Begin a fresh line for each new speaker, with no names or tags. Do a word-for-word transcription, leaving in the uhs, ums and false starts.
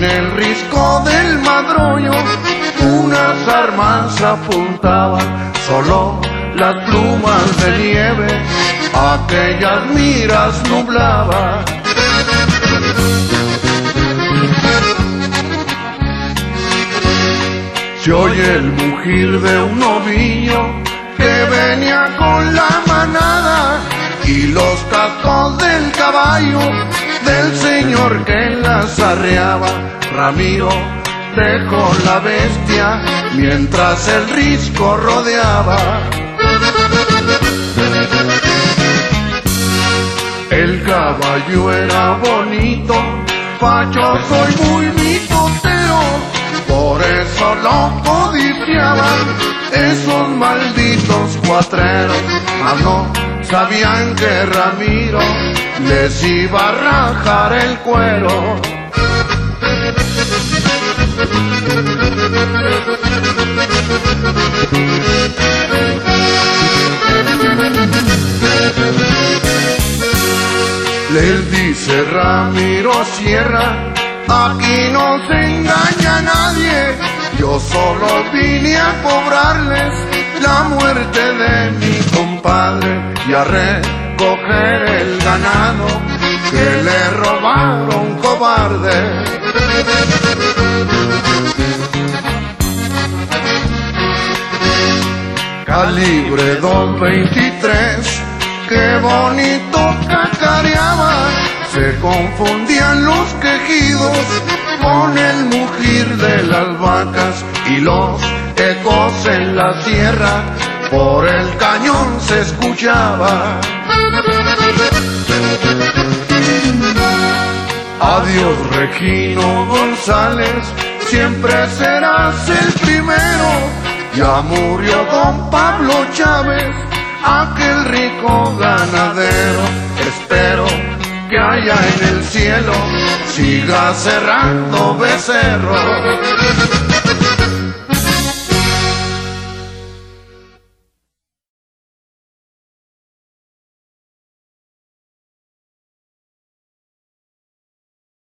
en el risco del madroño unas armas apuntaban, solo las plumas de nieve aquellas miras nublaban. Se oye el mugir de un novillo que venía con la manada y los cascos del caballo del señor que las arreaba. Ramiro dejó la bestia mientras el risco rodeaba. El caballo era bonito, fachoso y muy mitotero, por eso lo codiciaban esos malditos cuatreros. Mas no sabían que Ramiro les iba a rajar el cuero. Les dice Ramiro Sierra, aquí no se engaña a nadie, yo solo vine a cobrarles la muerte de mi compadre y a recoger el ganado que le robaron cobarde. Calibre dos veintitrés, qué bonito cacareaba, se confundían los quejidos con el mugir de las vacas y los ecos en la sierra por el cañón se escuchaba. Adiós Regino González, siempre serás el primero. Ya murió don Pablo Chávez, aquel rico ganadero. Espero que allá en el cielo siga cerrando becerro.